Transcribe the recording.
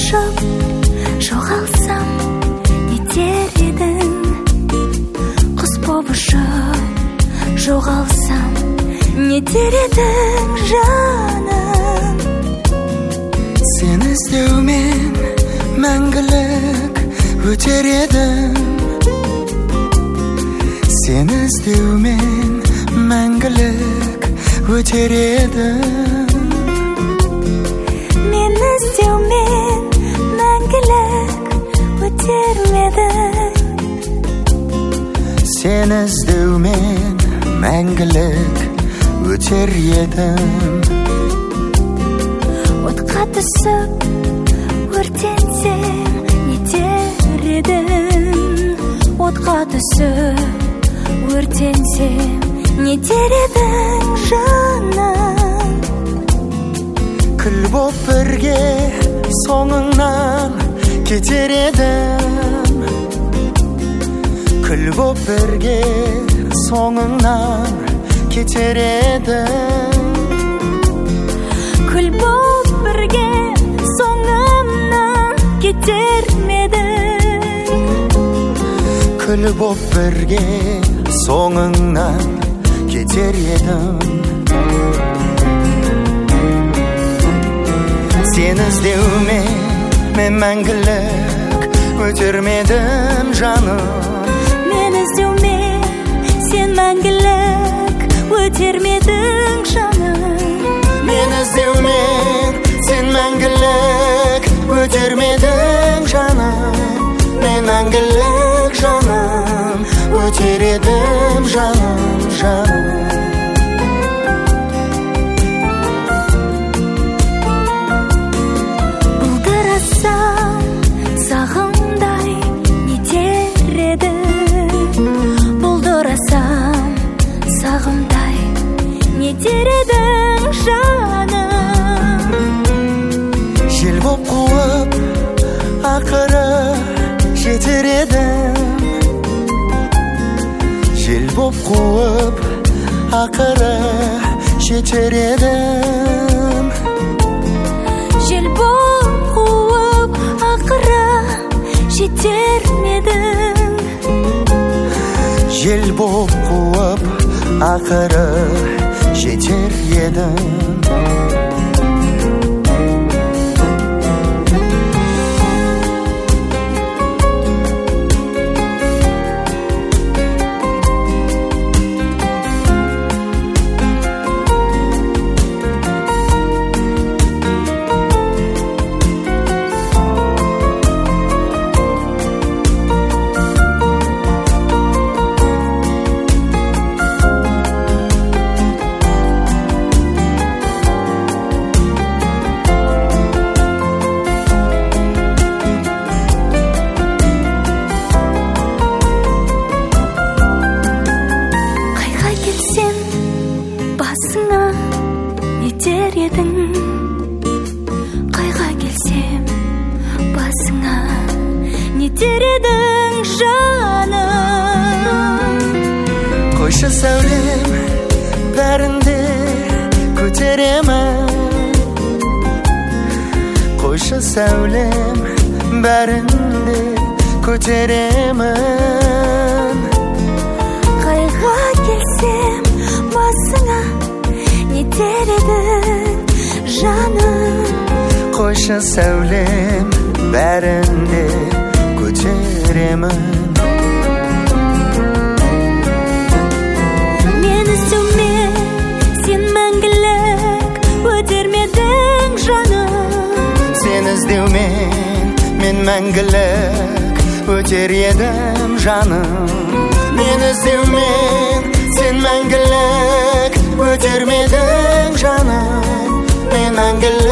ұшып жоғалсам нетер едің, құс боп ұшып жоғалсам нетер едің жаным. Сені іздеумен мәңгілік өтер едім, сені іздеумен мәңгілік өтер едім. Мені іздеумен мәңгілік өтер едің, сені іздеумен мәңгілік өтер едім. Отқа түсіп өртенсем нетер едің, отқа түсіп өртенсем нетер едің жаным. Күл боп бірге соңыңнан кетер едім, күл боп бірге соңыңнан кетер едім. Күл боп бірге соңымнан кетер медің, күл боп бірге соңыңнан кетер едім. Сені іздеумен мен мәңгілік өтермедім жаным. Мен іздеумен сен мәңгілік өтермедің жаным. Мен іздеумен сен мәңгілік өтермедің жаным. Мен мәңгілік жаным өтер едім жаным, жаным. Бұлдырасам сағымдай нетер едің, бұлдырасам сағымдай нетер едің жаным. Жел боп қуып ақыры жетер едім, жел боп қуып ақыры жетер едім. Жел боп қуып ақыры жетер едің, жел боп қуып ақыры жетер едім. Басыңа нетер едің, қайға келсем басыңа нетер едің жаным. Қойшы сәулем бәрінде көтеремін, қойшы сәулем бәрінде көтеремін. Қайға келсем басыңа нетер едің жаным. Қойшы сәулем бәрінде көтеремін. Мен іздеумен сен мәңгілік өтермедің жаным. Сен іздеумен мен мәңгілік өтер едім жаным. Мен іздеумен сен мәңгілік өтермедің жаным. Мен мәңгілік